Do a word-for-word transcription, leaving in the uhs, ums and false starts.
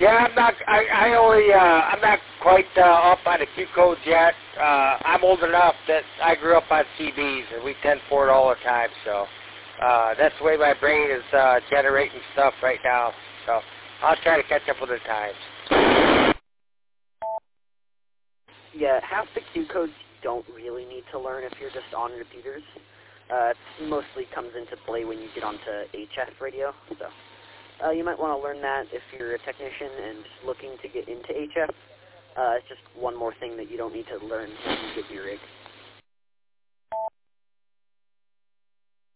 Yeah, I'm not. I, I only. Uh, I'm not quite uh, up on the Q codes yet. Uh, I'm old enough that I grew up on C Ds, and we ten four it all the time. So uh, that's the way my brain is uh, generating stuff right now. So I'll try to catch up with the times. Yeah, half the Q codes you don't really need to learn if you're just on repeaters. Uh, it mostly comes into play when you get onto H F radio. So. Uh, you might want to learn that if you're a technician and looking to get into H F. Uh, it's just one more thing that you don't need to learn when you get your rig.